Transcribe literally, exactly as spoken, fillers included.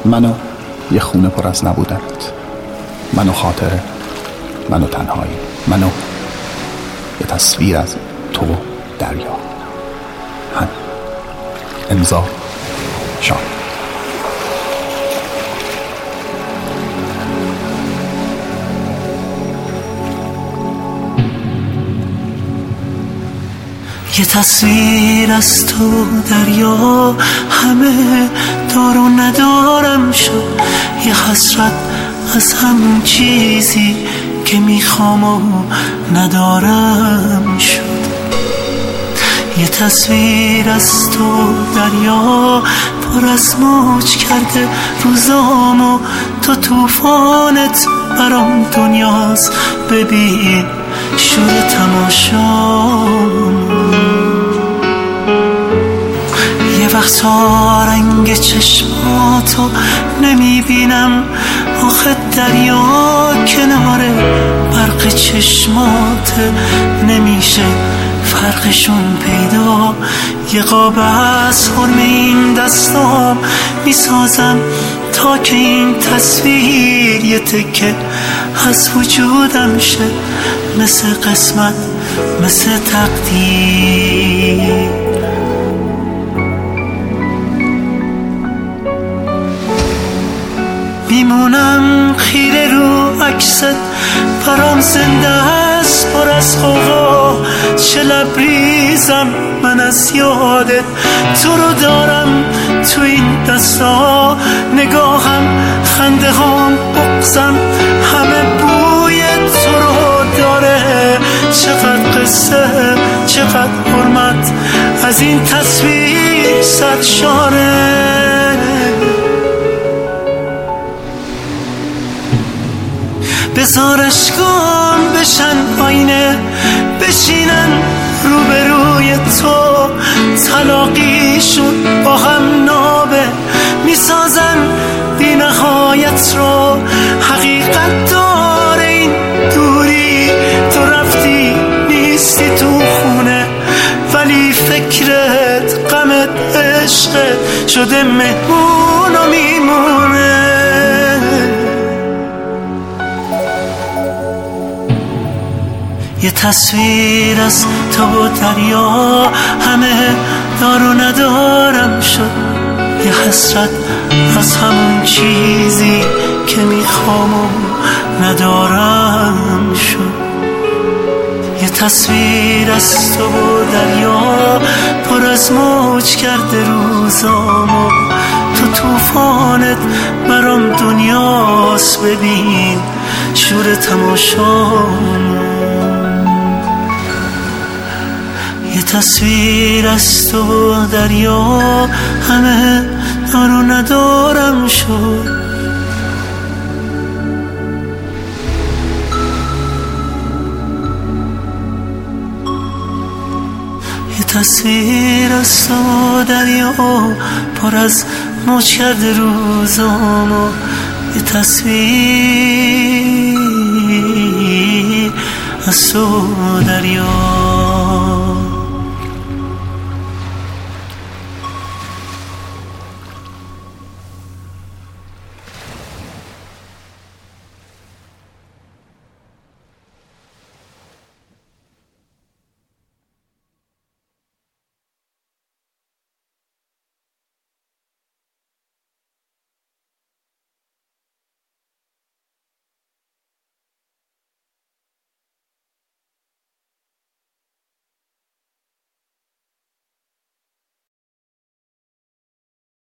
منو یه خونه پر از نبودنت، منو خاطره، منو تنهایی، منو یه تصویر از تو دریا. هم امضا شام. یه تصویر از تو دریا، همه دار و ندارم شد. یه حسرت از همون چیزی که میخوام و ندارم شد. یه تصویر از تو دریا، پر از موج کرده روزام و تو توفانت برام دنیاست. ببین شور تماشام، یه وقتا رنگ چشماتو نمیبینم، آخه دریا کنار برق چشمات نمیشه فرقشون پیدا. یه قاب از حرم این دستام میسازم تا که این تصویر یه تکه از وجودم شه، مثل قسمت، مثل تقدیر. میمونم خیره رو عکست، برام زنده است پر از غوغا. چه لبریزم من از یادت، تو رو دارم تو این دستا. نگاهم، خنده هام، بغضم، همه بوی تو رو داره. چقدر قصه، چقدر حرمت از این تصویر سرشاره. بذار اشکام بشن آینه، بشینن روبروی تو. تلاقیشون با هم نابه، میسازن بی نهایت رو. حقیقت داره این دوری، تو رفتی نیستی تو خونه، ولی فکرت، غمت، عشقت شده مهمون و میمونه. یه تصویر از تو دریا، همه دار و ندارم شد. یه حسرت از همون چیزی که میخوام و ندارم شد. یه تصویر از تو دریا، پر از موج کرده روزامو. تو توفانت برام دنیاست. ببین شور تماشام، یه تصویر از تو دریا، همه دار و ندارم شد. یه تصویر از تو دریا، پر از موج کرده روزامو. یه تصویر از تو دریا.